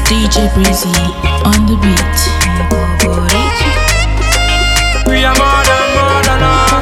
DJ Breezy on the beat. We are more than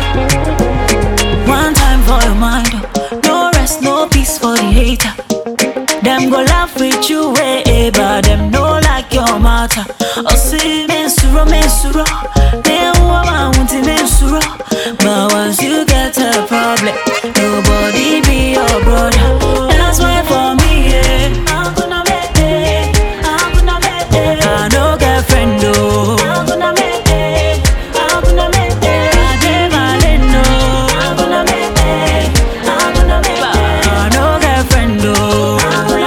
One time for your mind, no rest, no peace for the hater. Them go laugh with you, but them no like your matter. Oh, see, mensuro, they want to mensuro. But once you get a problem, nobody be your brother. That's why for me, I'm gonna make it. I no girlfriend, though. I'm gonna make it. I did my no. I'm gonna make it. I no girlfriend, though.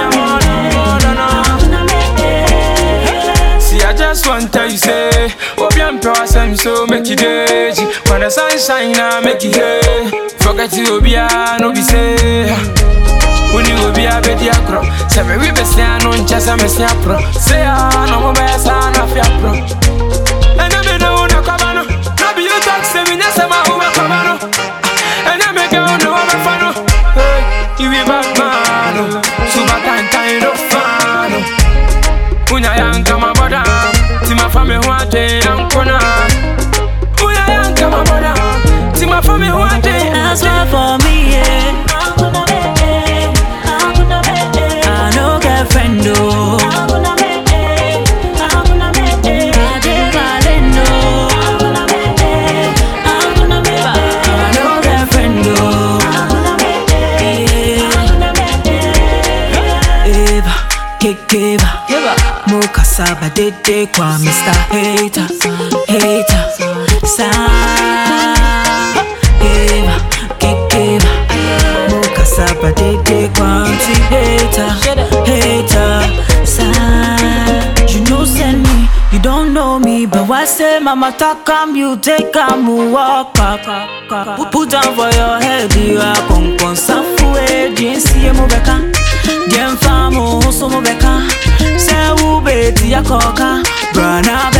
See, I just want to tell you, say, hope you're awesome, so make it daisy. When the sun shine, I make it hay. Forget you, be a no be say. When you will be a bit of crop, say, we be saying, no, just a mess up pro. Say, no more best, I'm not your pro. And I don't know, no, come on, no, be you talk, say, we never come on. And I make out no other fan. Hey, you be back, man. Super time, no fan. When I am come about, see my family one day, I'm gonna. When I am come about, see my family one day. That's why for me, I'm gonna make it. I no girlfriend, though. I'm gonna make it. I did my no. I'm gonna make it. I no girlfriend, though. I'm gonna make it. Eva, Kekeva, Moka Saba, Dede Kwa, Mr. Hater, Sa. Eva, Kekeva, Moka Saba, Dede Kwa, hater, sa. You know send me, you don't know me, but why say mama talk come, you take come, walk up. Put down for your head, you are con safu e jinsi mubeka. Jem famo so mubeka. Say u beti ya koka, brana